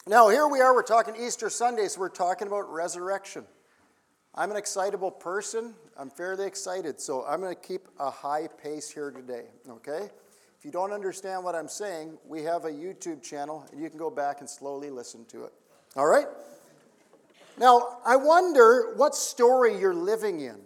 Now, here we are, we're talking Easter Sunday, so we're talking about resurrection. I'm an excitable person. I'm fairly excited, so I'm going to keep a high pace here today, okay? If you don't understand what I'm saying, we have a YouTube channel, and you can go back and slowly listen to it. All right? Now, I wonder what story you're living in.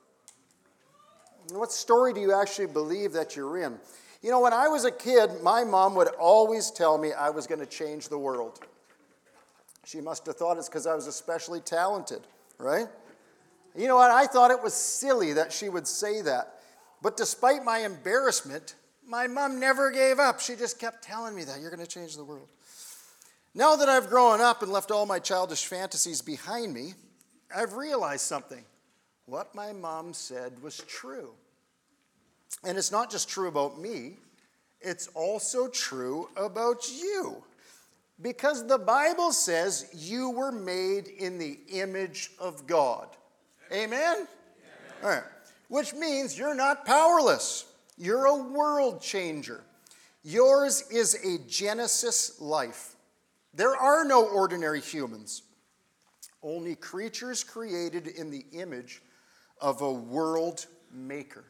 What story do you actually believe that you're in? You know, when I was a kid, my mom would always tell me I was going to change the world. She must have thought it's because I was especially talented, right? You know what? I thought it was silly that she would say that. But despite my embarrassment, my mom never gave up. She just kept telling me that you're going to change the world. Now that I've grown up and left all my childish fantasies behind me, I've realized something. What my mom said was true. And it's not just true about me, it's also true about you. Because the Bible says you were made in the image of God. Amen? All right. Which means you're not powerless. You're a world changer. Yours is a Genesis life. There are no ordinary humans. Only creatures created in the image of a world maker.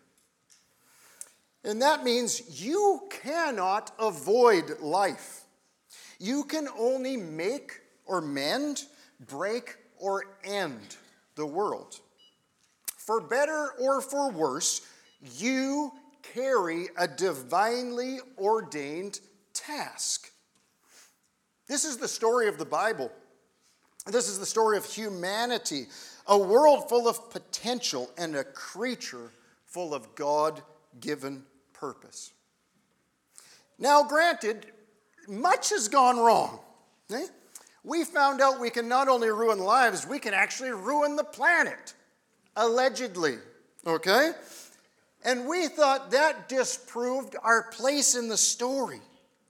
And that means you cannot avoid life. You can only make or mend, break or end the world. For better or for worse, you carry a divinely ordained task. This is the story of the Bible. This is the story of humanity, a world full of potential and a creature full of God-given purpose. Now, granted, much has gone wrong. We found out we can not only ruin lives, we can actually ruin the planet. Allegedly. Okay? And we thought that disproved our place in the story.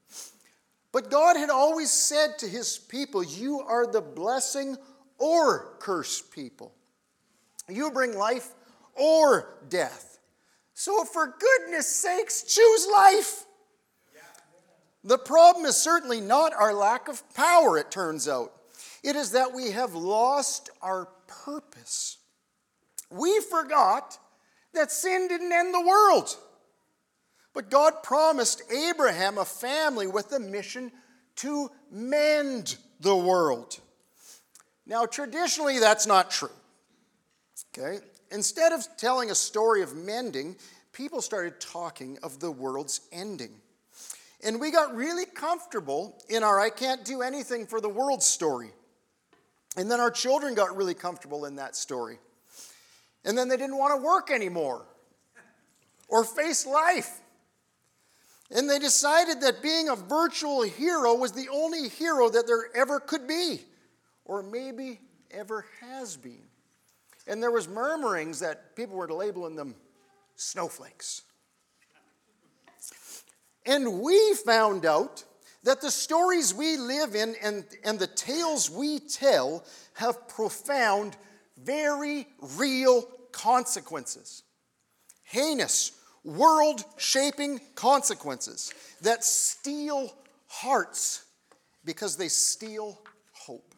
But God had always said to his people, you are the blessing or curse people. You bring life or death. So for goodness sakes, choose life. The problem is certainly not our lack of power, it turns out. It is that we have lost our purpose. We forgot that sin didn't end the world. But God promised Abraham a family with a mission to mend the world. Now, traditionally, that's not true. Okay? Instead of telling a story of mending, people started talking of the world's ending. And we got really comfortable in our I can't do anything for the world story. And then our children got really comfortable in that story. And then they didn't want to work anymore or face life. And they decided that being a virtual hero was the only hero that there ever could be, or maybe ever has been. And there was murmurings that people were labeling them snowflakes. And we found out that the stories we live in and the tales we tell have profound, very real consequences. Heinous, world-shaping consequences that steal hearts because they steal hope.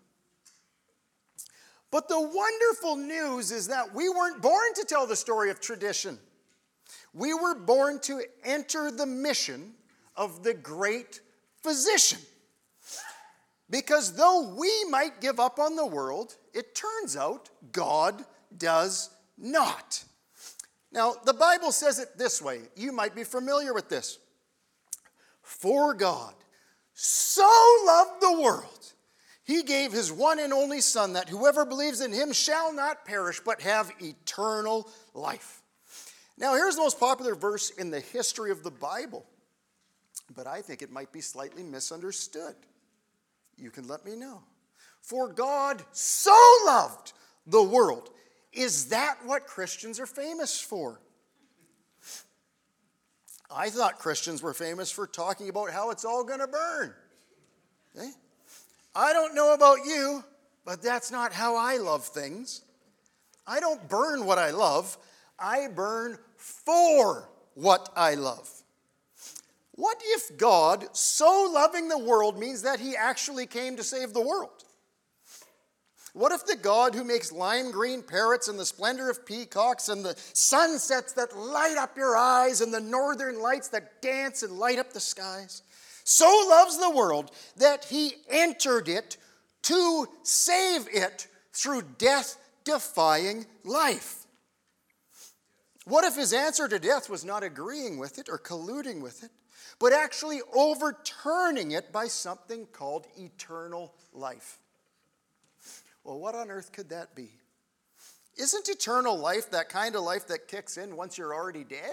But the wonderful news is that we weren't born to tell the story of tradition. We were born to enter the mission of the great physician. Because though we might give up on the world, it turns out God does not. Now, the Bible says it this way. You might be familiar with this. For God so loved the world, he gave his one and only Son, that whoever believes in him shall not perish, but have eternal life. Now, here's the most popular verse in the history of the Bible. But I think it might be slightly misunderstood. You can let me know. For God so loved the world. Is that what Christians are famous for? I thought Christians were famous for talking about how it's all going to burn. Okay? I don't know about you, but that's not how I love things. I don't burn what I love. I burn for what I love. What if God, so loving the world, means that he actually came to save the world? What if the God who makes lime green parrots and the splendor of peacocks and the sunsets that light up your eyes and the northern lights that dance and light up the skies, so loves the world that he entered it to save it through death-defying life? What if his answer to death was not agreeing with it or colluding with it, but actually overturning it by something called eternal life? Well, what on earth could that be? Isn't eternal life that kind of life that kicks in once you're already dead?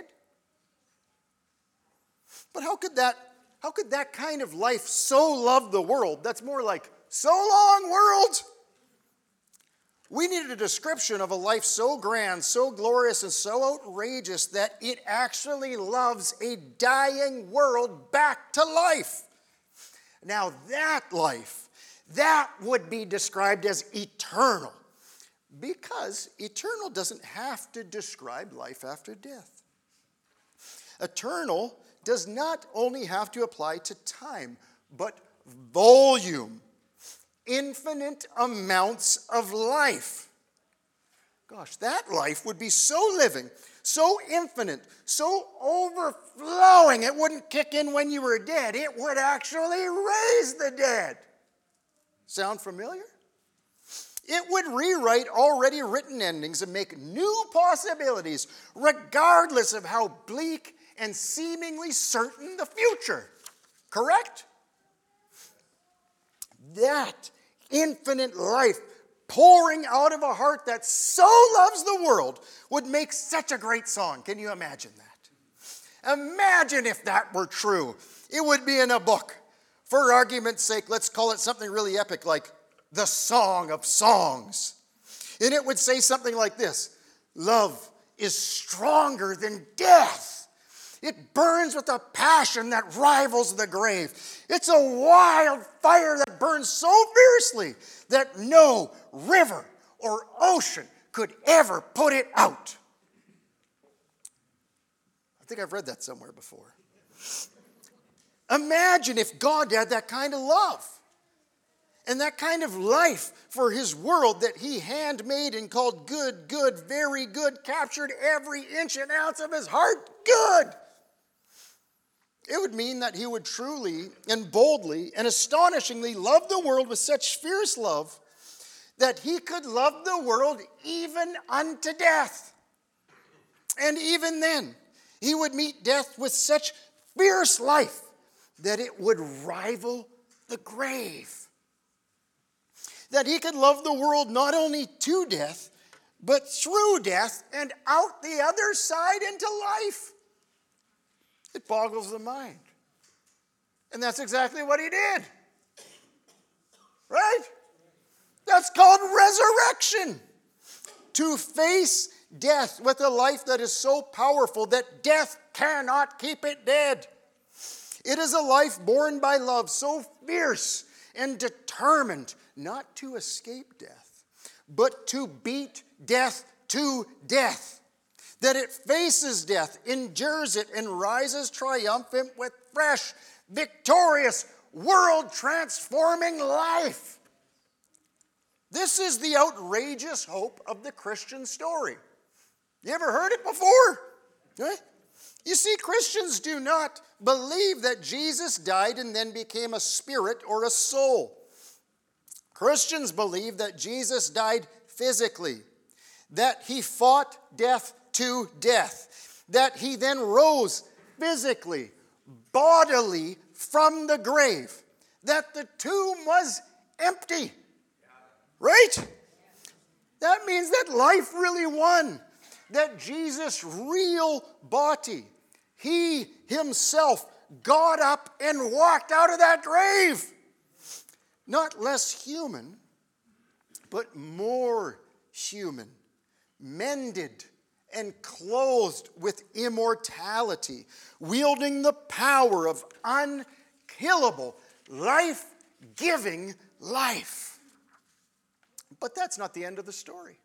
But how could that kind of life so love the world? That's more like, so long, world! We needed a description of a life so grand, so glorious, and so outrageous that it actually loves a dying world back to life. Now that life, that would be described as eternal, because eternal doesn't have to describe life after death. Eternal does not only have to apply to time, but volume, infinite amounts of life. Gosh, that life would be so living, so infinite, so overflowing, it wouldn't kick in when you were dead. It would actually raise the dead. Sound familiar? It would rewrite already written endings and make new possibilities, regardless of how bleak and seemingly certain the future. Correct? That infinite life pouring out of a heart that so loves the world would make such a great song. Can you imagine that? Imagine if that were true. It would be in a book. For argument's sake, let's call it something really epic like the Song of Songs. And it would say something like this: love is stronger than death. It burns with a passion that rivals the grave. It's a wild fire that burns so fiercely that no river or ocean could ever put it out. I think I've read that somewhere before. Imagine if God had that kind of love and that kind of life for his world that he handmade and called good, good, very good, captured every inch and ounce of his heart good. It would mean that he would truly and boldly and astonishingly love the world with such fierce love that he could love the world even unto death. And even then, he would meet death with such fierce life that it would rival the grave. That he could love the world not only to death, but through death and out the other side into life. It boggles the mind. And that's exactly what he did. Right? That's called resurrection. To face death with a life that is so powerful that death cannot keep it dead. It is a life born by love so fierce and determined not to escape death, but to beat death to death. That it faces death, endures it, and rises triumphant with fresh, victorious, world-transforming life. This is the outrageous hope of the Christian story. You ever heard it before? Right? You see, Christians do not believe that Jesus died and then became a spirit or a soul. Christians believe that Jesus died physically, that he fought death to death, that he then rose physically, bodily from the grave, that the tomb was empty. Right? That means that life really won, that Jesus' real body, he himself got up and walked out of that grave. Not less human, but more human, mended and clothed with immortality, wielding the power of unkillable, life-giving life. But that's not the end of the story.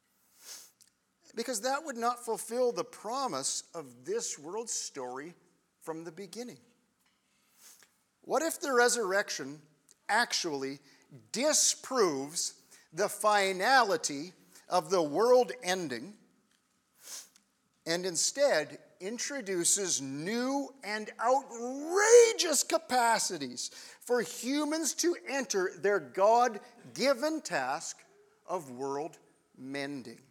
Because that would not fulfill the promise of this world's story from the beginning. What if the resurrection actually disproves the finality of the world ending and instead introduces new and outrageous capacities for humans to enter their God-given task of world mending?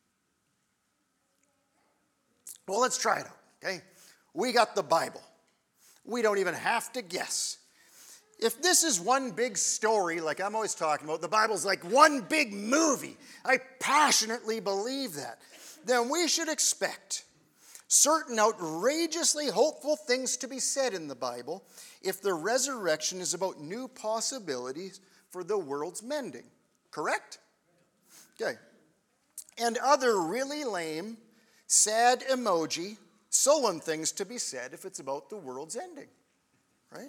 Well, let's try it out, okay? We got the Bible. We don't even have to guess. If this is one big story, like I'm always talking about, the Bible's like one big movie, I passionately believe that, then we should expect certain outrageously hopeful things to be said in the Bible if the resurrection is about new possibilities for the world's mending. Correct? Okay. And other really lame, sad emoji, sullen things to be said if it's about the world's ending. Right?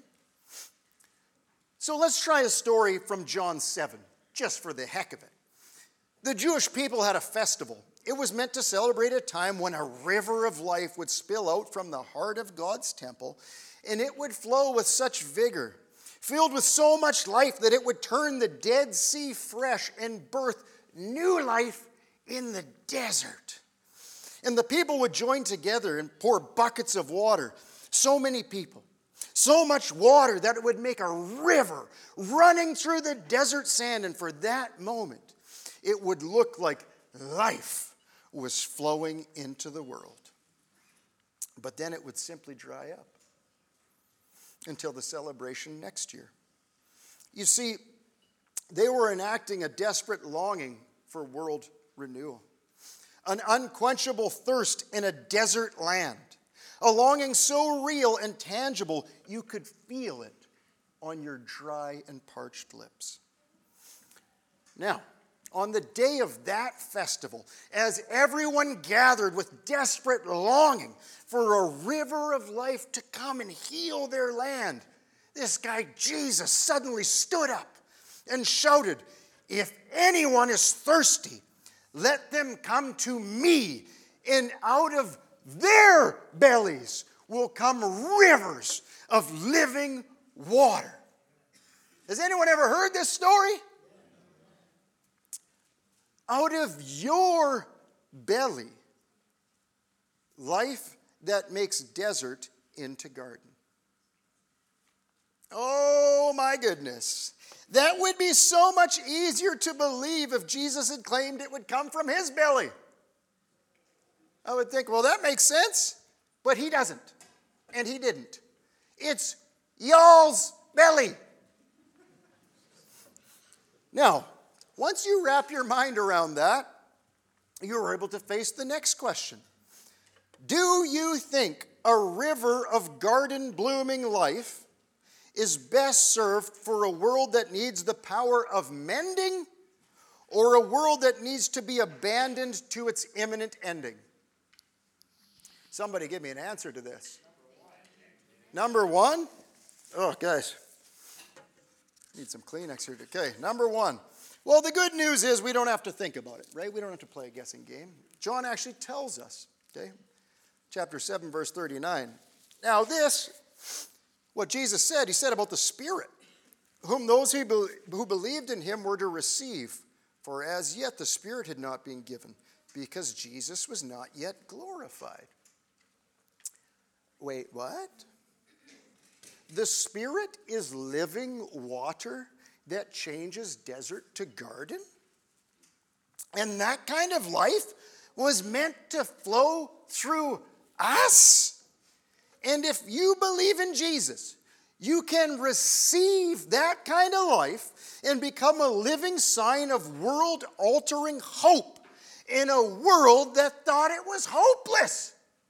So let's try a story from John 7, just for the heck of it. The Jewish people had a festival. It was meant to celebrate a time when a river of life would spill out from the heart of God's temple, and it would flow with such vigor, filled with so much life that it would turn the Dead Sea fresh and birth new life in the desert. And the people would join together and pour buckets of water. So many people. So much water that it would make a river running through the desert sand. And for that moment, it would look like life was flowing into the world. But then it would simply dry up until the celebration next year. You see, they were enacting a desperate longing for world renewal, an unquenchable thirst in a desert land, a longing so real and tangible you could feel it on your dry and parched lips. Now, on the day of that festival, as everyone gathered with desperate longing for a river of life to come and heal their land, this guy Jesus suddenly stood up and shouted, "If anyone is thirsty, let them come to me, and out of their bellies will come rivers of living water." Has anyone ever heard this story? Out of your belly, life that makes desert into garden. Oh my goodness. That would be so much easier to believe if Jesus had claimed it would come from his belly. I would think, well, that makes sense. But he doesn't. And he didn't. It's y'all's belly. Now, once you wrap your mind around that, you're able to face the next question. Do you think a river of garden blooming life is best served for a world that needs the power of mending, or a world that needs to be abandoned to its imminent ending? Somebody give me an answer to this. Number one? Oh, guys. Need some Kleenex here. Okay, number one. Well, the good news is we don't have to think about it, right? We don't have to play a guessing game. John actually tells us, okay? Chapter 7, verse 39. Now this, what Jesus said, he said about the Spirit, whom those who believed in him were to receive. For as yet the Spirit had not been given, because Jesus was not yet glorified. Wait, what? The Spirit is living water that changes desert to garden? And that kind of life was meant to flow through us? And if you believe in Jesus, you can receive that kind of life and become a living sign of world-altering hope in a world that thought it was hopeless.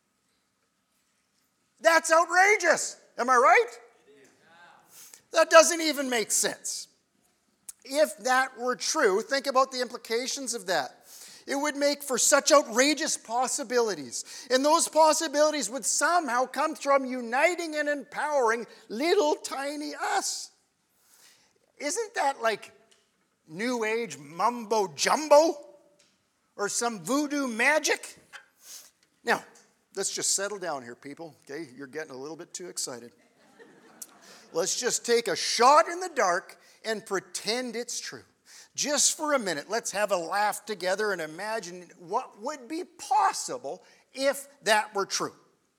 That's outrageous. Am I right? That doesn't even make sense. If that were true, think about the implications of that. It would make for such outrageous possibilities. And those possibilities would somehow come from uniting and empowering little tiny us. Isn't that like New Age mumbo jumbo? Or some voodoo magic? Now, let's just settle down here, people. Okay, you're getting a little bit too excited. Let's just take a shot in the dark and pretend it's true. Just for a minute, let's have a laugh together and imagine what would be possible if that were true.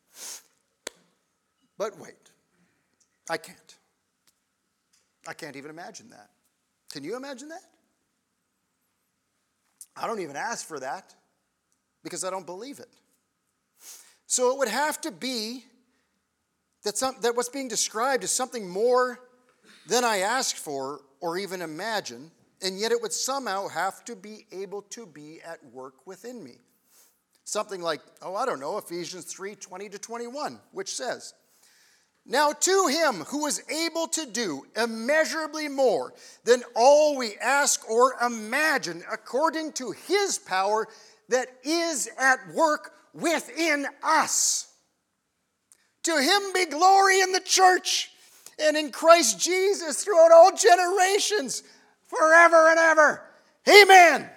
But wait, I can't. I can't even imagine that. Can you imagine that? I don't even ask for that because I don't believe it. So it would have to be that what's being described is something more than I asked for or even imagine, and yet it would somehow have to be able to be at work within me. Something like, Ephesians 3:20-21, which says, "Now to him who is able to do immeasurably more than all we ask or imagine, according to his power that is at work within us. To him be glory in the church and in Christ Jesus throughout all generations, forever and ever. Amen."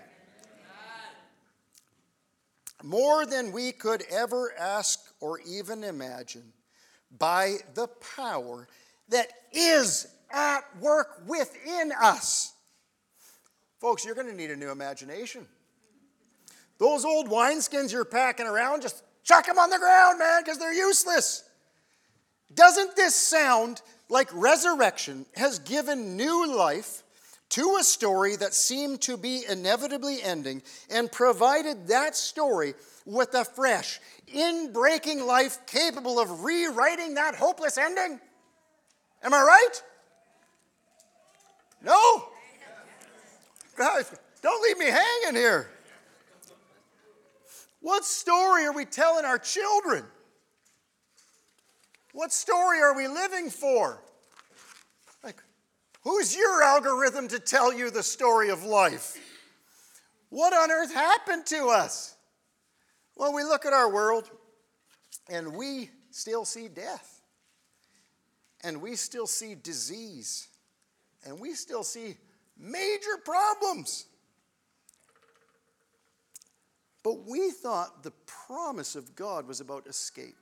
More than we could ever ask or even imagine, by the power that is at work within us. Folks, you're going to need a new imagination. Those old wineskins you're packing around, just chuck them on the ground, man, because they're useless. Doesn't this sound like resurrection has given new life to a story that seemed to be inevitably ending and provided that story with a fresh, in-breaking life capable of rewriting that hopeless ending? Am I right? No? Guys, don't leave me hanging here. What story are we telling our children? What story are we living for? Like, who's your algorithm to tell you the story of life? What on earth happened to us? Well, we look at our world and we still see death. And we still see disease. And we still see major problems. But we thought the promise of God was about escape.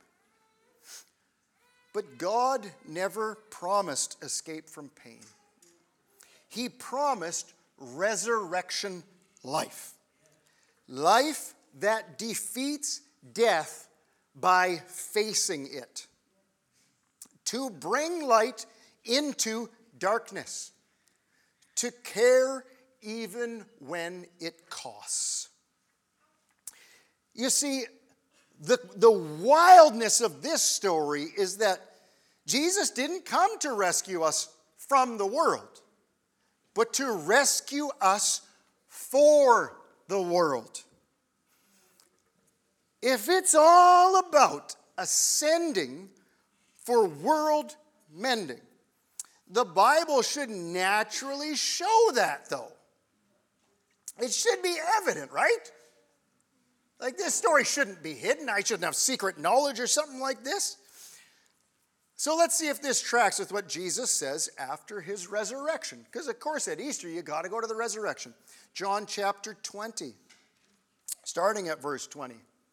But God never promised escape from pain. He promised resurrection life. Life that defeats death by facing it. To bring light into darkness. To care even when it costs. You see, the wildness of this story is that Jesus didn't come to rescue us from the world, but to rescue us for the world. If it's all about ascending for world mending, the Bible should naturally show that, though. It should be evident, right? Like, this story shouldn't be hidden. I shouldn't have secret knowledge or something like this. So let's see if this tracks with what Jesus says after his resurrection. Because, of course, at Easter, you got to go to the resurrection. John chapter 20, starting at verse 20.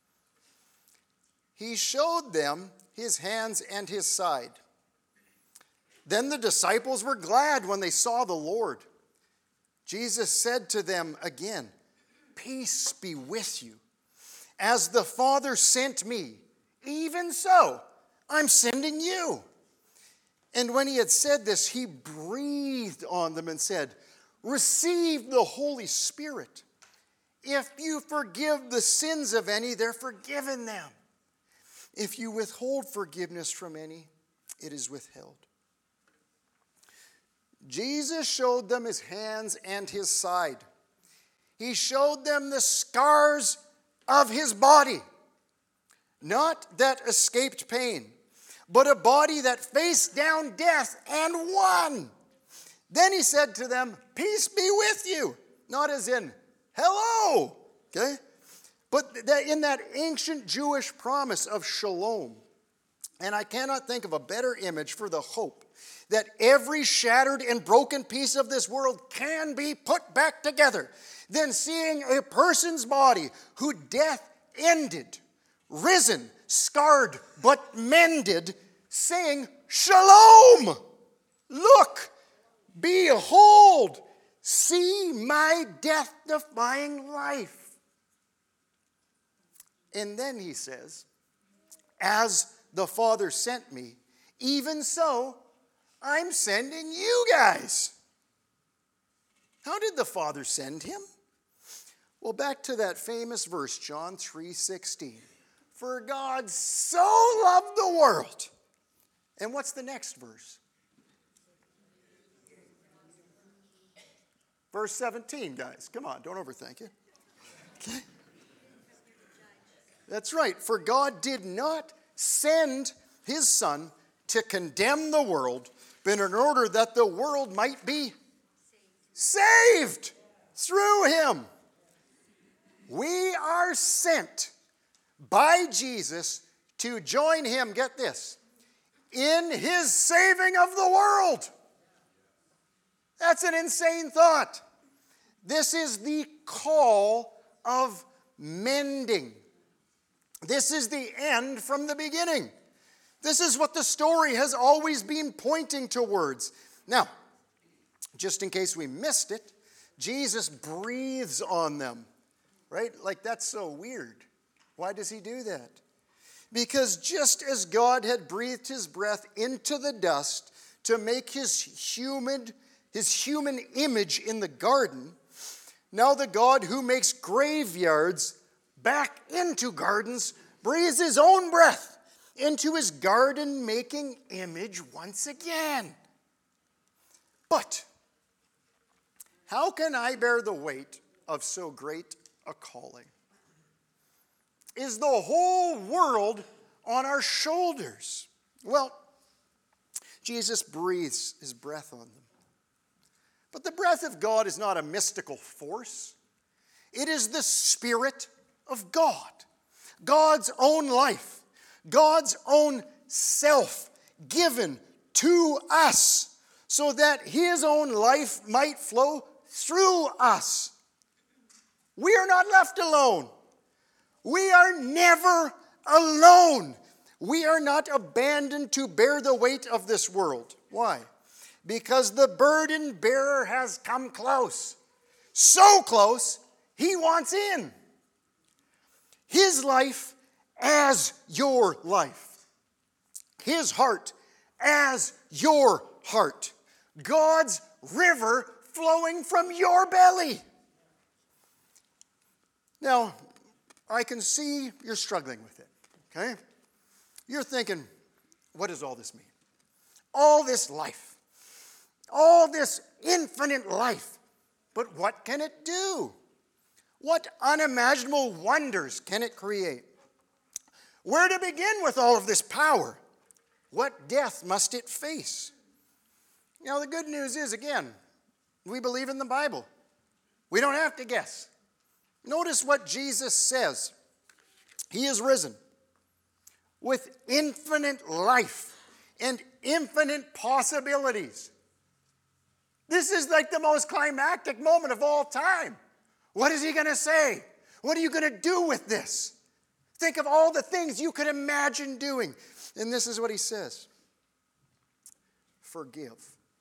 He showed them his hands and his side. Then the disciples were glad when they saw the Lord. Jesus said to them again, "Peace be with you. As the Father sent me, even so I'm sending you." And when he had said this, he breathed on them and said, "Receive the Holy Spirit. If you forgive the sins of any, they're forgiven them. If you withhold forgiveness from any, it is withheld." Jesus showed them his hands and his side. He showed them the scars of his body. Not that escaped pain, but a body that faced down death and won. Then he said to them, "Peace be with you." Not as in, hello, okay? But in that ancient Jewish promise of shalom. And I cannot think of a better image for the hope that every shattered and broken piece of this world can be put back together than seeing a person's body who death ended, risen, scarred, but mended, saying, "Shalom." Look, behold, see my death-defying life. And then he says, as the Father sent me, even so I'm sending you guys. How did the Father send him? Well, back to that famous verse, John 3:16. For God so loved the world. And what's the next verse? Verse 17, guys. Come on, don't overthink it. Okay? That's right. For God did not send his Son to condemn the world, but in order that the world might be saved through him. We are sent by Jesus to join him, get this, in his saving of the world. That's an insane thought. This is the call of mending. This is the end from the beginning. This is what the story has always been pointing towards. Now, just in case we missed it, Jesus breathes on them, right? Like, that's so weird. Why does he do that? Because just as God had breathed his breath into the dust to make his human image in the garden, now the God who makes graveyards back into gardens breathes his own breath into his garden-making image once again. But how can I bear the weight of so great a calling? Is the whole world on our shoulders? Well, Jesus breathes his breath on them. But the breath of God is not a mystical force. It is the Spirit of God, God's own life, God's own self given to us so that his own life might flow through us. We are not left alone. We are never alone. We are not abandoned to bear the weight of this world. Why? Because the burden bearer has come close. So close, he wants in. His life as your life. His heart as your heart. God's river flowing from your belly. Now, I can see you're struggling with it, okay? You're thinking, what does all this mean? All this life. All this infinite life. But what can it do? What unimaginable wonders can it create? Where to begin with all of this power? What death must it face? Now, the good news is, again, we believe in the Bible. We don't have to guess. Notice what Jesus says. He is risen with infinite life and infinite possibilities. This is like the most climactic moment of all time. What is he going to say? What are you going to do with this? Think of all the things you could imagine doing. And this is what he says. Forgive.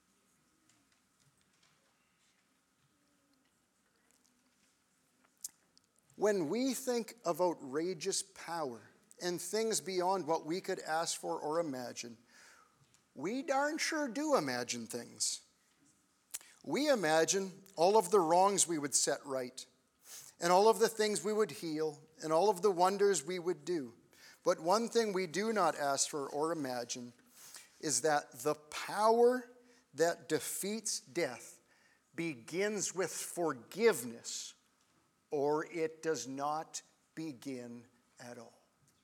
When we think of outrageous power and things beyond what we could ask for or imagine, we darn sure do imagine things. We imagine all of the wrongs we would set right, and all of the things we would heal, and all of the wonders we would do. But one thing we do not ask for or imagine is that the power that defeats death begins with forgiveness, or it does not begin at all.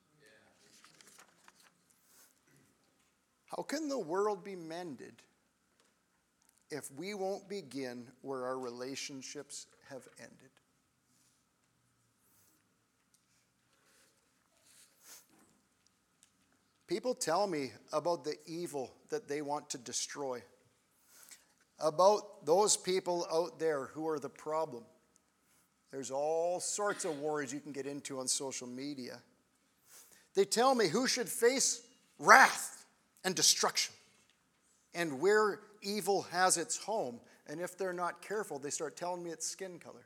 How can the world be mended if we won't begin where our relationships have ended? People tell me about the evil that they want to destroy, about those people out there who are the problem. There's all sorts of wars you can get into on social media. They tell me who should face wrath and destruction and where evil has its home. And if they're not careful, they start telling me it's skin color.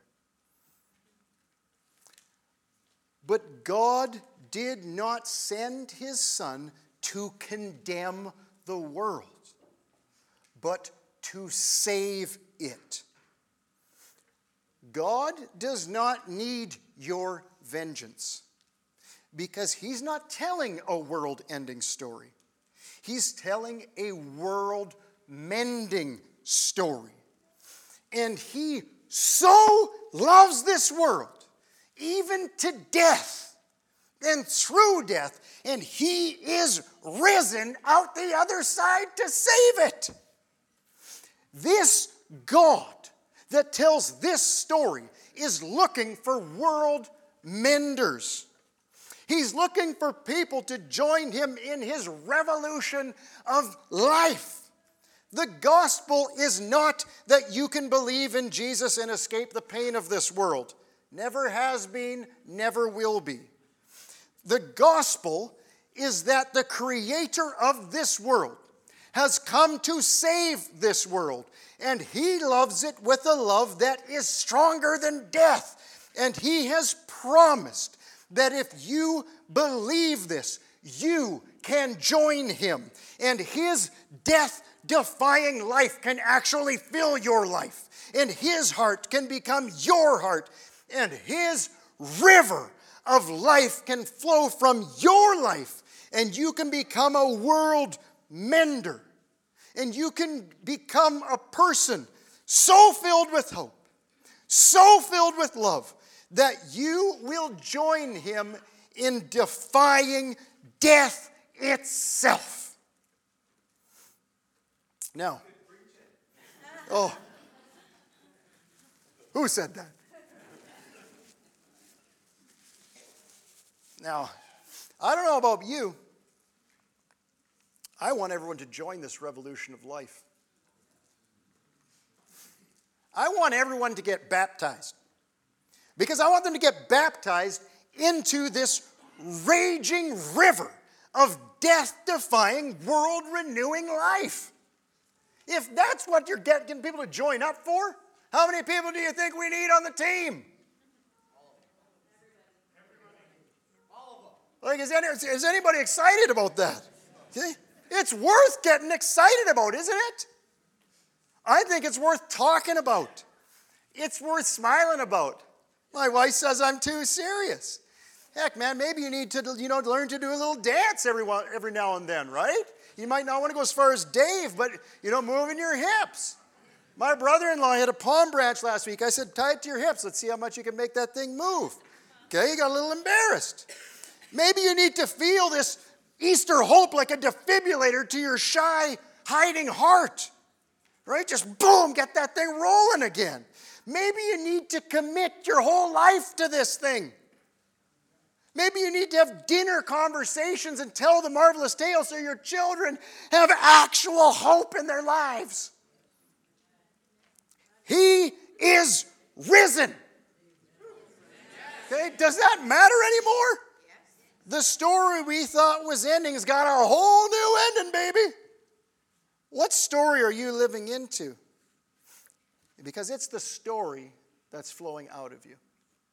But God did not send his Son to condemn the world, but to save it. God does not need your vengeance because he's not telling a world-ending story. He's telling a world-mending story. And he so loves this world, even to death and through death, and he is risen out the other side to save it. This God that tells this story is looking for world menders. He's looking for people to join him in his revolution of life. The gospel is not that you can believe in Jesus and escape the pain of this world. Never has been, never will be. The gospel is that the creator of this world has come to save this world, and he loves it with a love that is stronger than death. And he has promised that if you believe this, you can join him, and his death-defying life can actually fill your life, and his heart can become your heart, and his river of life can flow from your life, and you can become a world mender. And you can become a person so filled with hope, so filled with love, that you will join him in defying death itself. Now, who said that? Now, I don't know about you. I want everyone to join this revolution of life. I want everyone to get baptized. Because I want them to get baptized into this raging river of death-defying, world-renewing life. If that's what you're getting people to join up for, how many people do you think we need on the team? Like, is anybody excited about that? Okay? It's worth getting excited about, isn't it? I think it's worth talking about. It's worth smiling about. My wife says I'm too serious. Heck, man, maybe you need to, learn to do a little dance every now and then, right? You might not want to go as far as Dave, but, moving your hips. My brother-in-law had a palm branch last week. I said, tie it to your hips. Let's see how much you can make that thing move. Okay, you got a little embarrassed. Maybe you need to feel this Easter hope like a defibrillator to your shy, hiding heart. Right? Just boom, get that thing rolling again. Maybe you need to commit your whole life to this thing. Maybe you need to have dinner conversations and tell the marvelous tale so your children have actual hope in their lives. He is risen. Okay, does that matter anymore? The story we thought was ending has got a whole new ending, baby. What story are you living into? Because it's the story that's flowing out of you.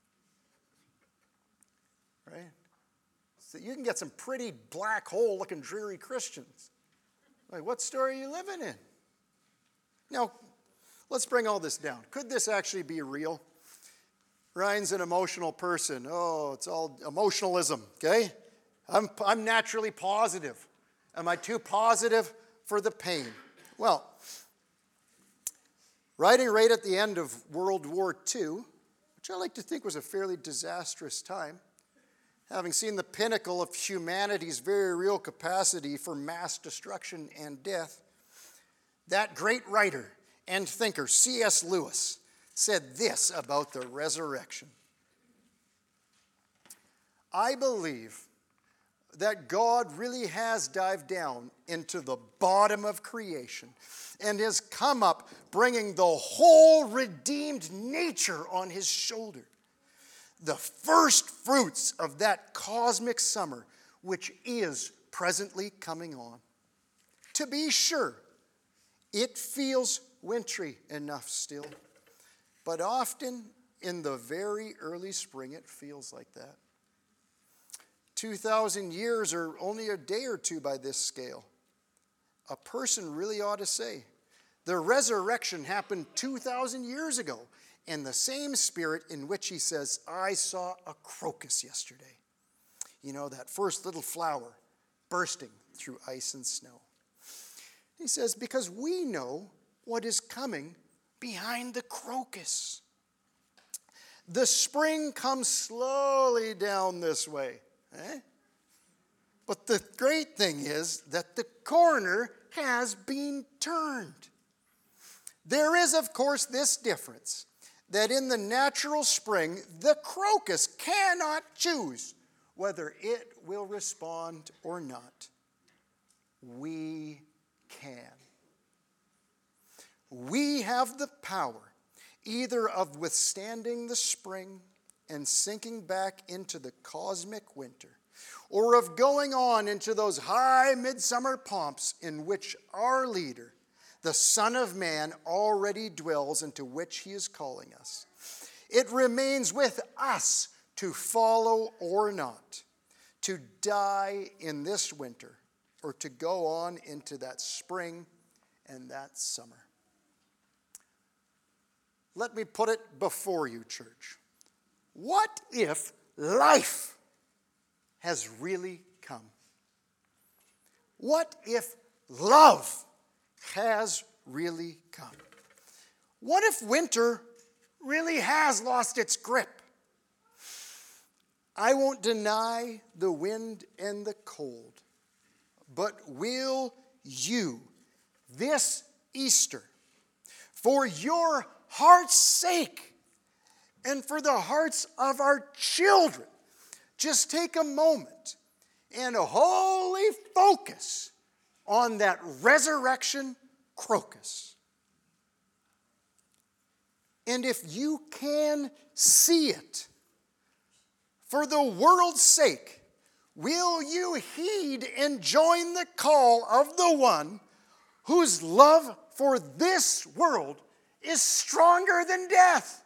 Right? So you can get some pretty black hole looking dreary Christians. Like, what story are you living in? Now, let's bring all this down. Could this actually be real? Ryan's an emotional person. Oh, it's all emotionalism, okay? I'm naturally positive. Am I too positive for the pain? Well, writing right at the end of World War II, which I like to think was a fairly disastrous time, having seen the pinnacle of humanity's very real capacity for mass destruction and death, that great writer and thinker, C.S. Lewis, said this about the resurrection. I believe that God really has dived down into the bottom of creation and has come up bringing the whole redeemed nature on his shoulder. The first fruits of that cosmic summer which is presently coming on. To be sure, It feels wintry enough still, but often in the very early spring it feels like that. 2,000 years are only a day or two by this scale. A person really ought to say, the resurrection happened 2,000 years ago, in the same spirit in which he says, I saw a crocus yesterday. You know, that first little flower bursting through ice and snow. He says, because we know what is coming behind the crocus. The spring comes slowly down this way. But the great thing is that the corner has been turned. There is, of course, this difference, that in the natural spring, the crocus cannot choose whether it will respond or not. We can. We have the power either of withstanding the spring and sinking back into the cosmic winter, or of going on into those high midsummer pomps in which our leader, the Son of Man, already dwells, into which he is calling us. It remains with us to follow or not, to die in this winter, or to go on into that spring and that summer. Let me put it before you, church. What if life has really come? What if love has really come? What if winter really has lost its grip? I won't deny the wind and the cold, but will you this Easter, for your heart's sake and for the hearts of our children, just take a moment and wholly focus on that resurrection crocus? And if you can see it, for the world's sake, will you heed and join the call of the one whose love for this world is stronger than death?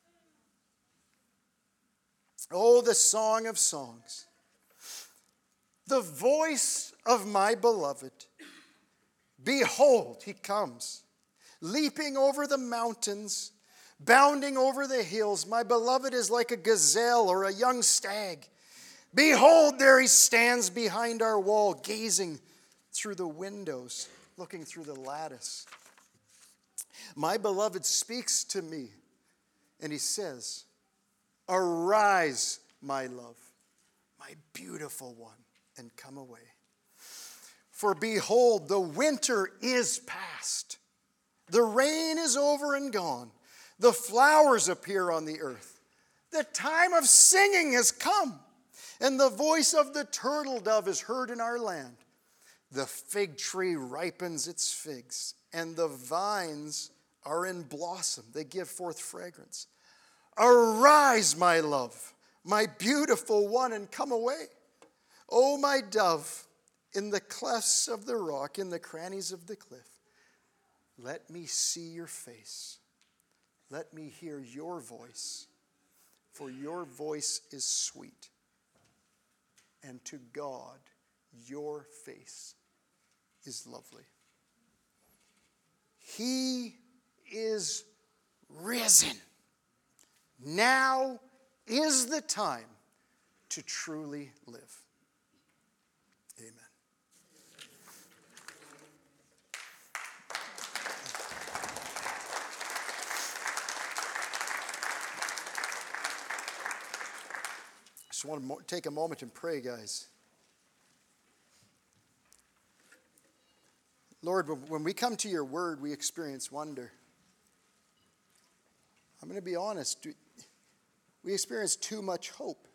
Oh, the song of songs. The voice of my beloved. Behold, he comes, leaping over the mountains, bounding over the hills. My beloved is like a gazelle or a young stag. Behold, there he stands behind our wall, gazing through the windows, looking through the lattice. My beloved speaks to me, and he says, arise, my love, my beautiful one, and come away. For behold, the winter is past. The rain is over and gone. The flowers appear on the earth. The time of singing has come, and the voice of the turtle dove is heard in our land. The fig tree ripens its figs, and the vines are in blossom. They give forth fragrance. Arise, my love, my beautiful one, and come away. O my dove, in the clefts of the rock, in the crannies of the cliff, let me see your face. Let me hear your voice, for your voice is sweet. And to God, your face is lovely. He is risen. Now is the time to truly live. Amen. I just want to take a moment and pray, guys. Lord, when we come to your word, we experience wonder. I'm going to be honest. We experience too much hope.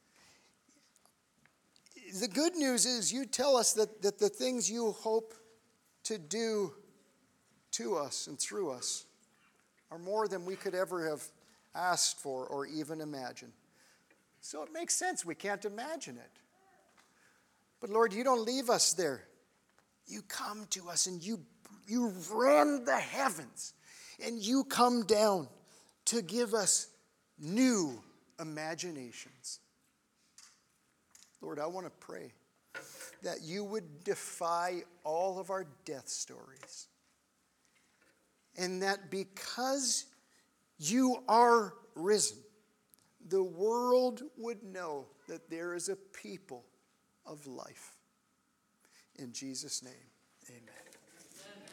The good news is you tell us that the things you hope to do to us and through us are more than we could ever have asked for or even imagined. So it makes sense. We can't imagine it. But Lord, you don't leave us there. You come to us and you you ran the heavens, and you come down to give us new imaginations. Lord, I want to pray that you would defy all of our death stories. And that because you are risen, the world would know that there is a people of life. In Jesus' name, amen.